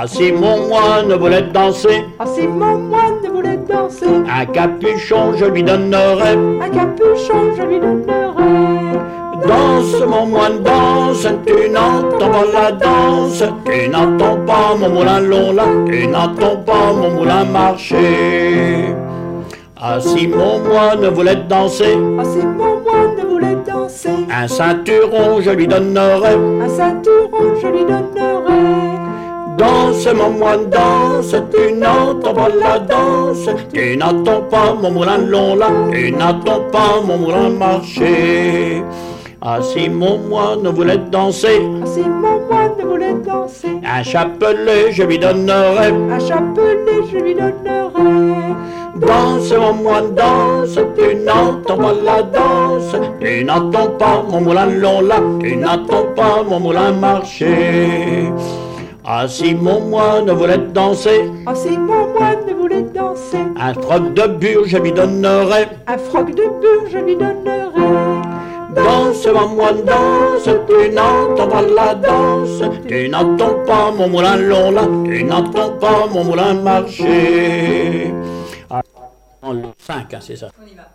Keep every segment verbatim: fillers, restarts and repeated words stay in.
Ah si mon moine voulait danser, Ah si mon moine voulait danser, un capuchon je lui donnerais. un capuchon je lui donnerais. Danse mon moine, danse, tu n'entends pas la danse, tu n'entends pas mon moulin long là, tu n'entends pas mon moulin marcher. Ah si mon moine voulait danser, Ah si mon moine voulait danser, un ceinturon je lui donnerais. un ceinturon je lui donnerais. Danse mon moine, danse, tu n'entends pas la danse, tu n'entends pas mon moulin long là, tu n'entends pas mon moulin marcher. Ah si mon moine voulait danser, Ah si mon moine voulait danser, un chapelet je lui donnerais. un chapelet je lui donnerais. Danse mon moine, danse, tu n'entends pas la danse, tu n'entends pas mon moulin long là, tu n'entends pas mon moulin marcher. Ah si mon moine voulait danser, Ah si mon moine voulait danser, un froc de bure je lui donnerais. un froc de bure je lui donnerais. Danse mon moine, danse, tu n'entends pas la danse, tu n'entends pas mon moulin long là, tu n'entends pas mon moulin marcher. Ah, le cinq, hein, c'est ça. On y va.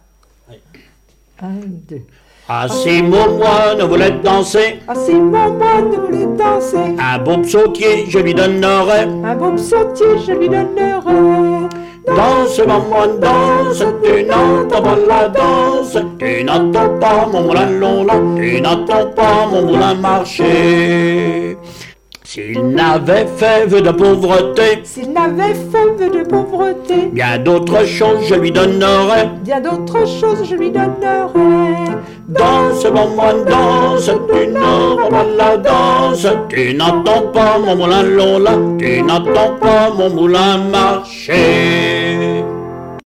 Un, deux. Ah si mon moine voulait danser, Ah si mon moine voulait danser, un beau psautier je lui donnerais. un beau psautier je lui donnerais. Danse mon moine, danse, tu n'entends pas la danse, tu n'entends pas mon moulin long là, tu n'entends pas mon moulin marcher. S'il n'avait fait vœu de pauvreté, S'il n'avait fait vœu de pauvreté, bien d'autres choses je lui donnerais. bien d'autres choses je lui donnerais. Danse mon moine, danse, tu n'entends pas la danse, tu n'entends pas mon moulin long là, tu n'entends pas mon moulin marcher.